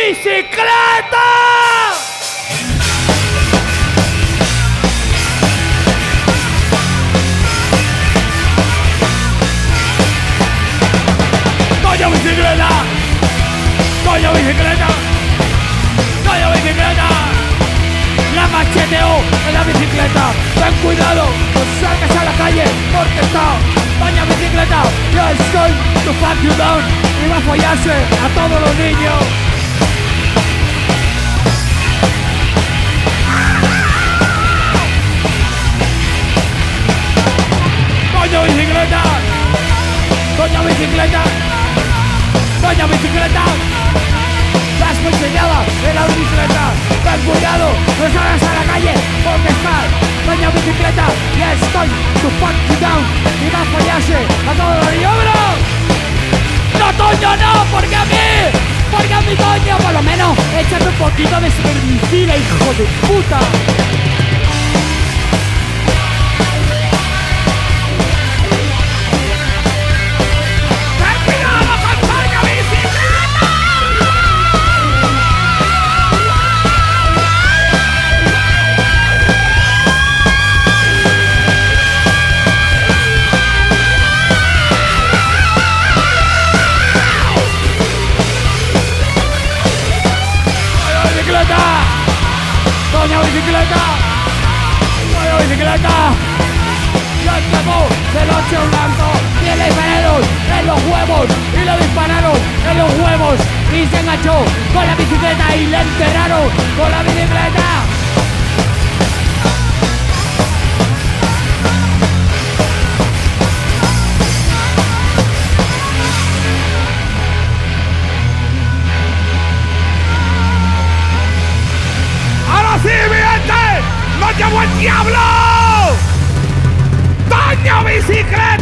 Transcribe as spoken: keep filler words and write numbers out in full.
bicicleta! ¡Coño bicicleta! ¡Coño bicicleta! ¡Coño bicicleta! La macheteo en la bicicleta. Ten cuidado, no salgas a la calle porque está Coño bicicleta. Yo estoy to fuck you down. Y va a follarse a todos los niños. ¡Coño bicicleta! ¡Coño bicicleta! ¡Coño bicicleta! ¡Las enseñada en la bicicleta! ¡Ten cuidado! ¡No salgas a la calle! ¡Porque está Coño bicicleta! ¡Ya estoy to fuck you down! ¡Y va a follarse a todos los niños! ¡No, Toño, no! ¡Porque a mí! ¡Porque a mi Toño! Por lo menos échate un poquito de espermicida, hijo de puta. ¡Coño bicicleta! ¡Coño bicicleta! ¡Ya escapó del ocho blanco! ¡Y le dispararon en los huevos! ¡Y le dispararon en los huevos! ¡Y se enganchó con la bicicleta! ¡Y le enterraron con la bicicleta! ¡Sí, mi gente! ¡Nos llevó el diablo! ¡Coño bicicleta!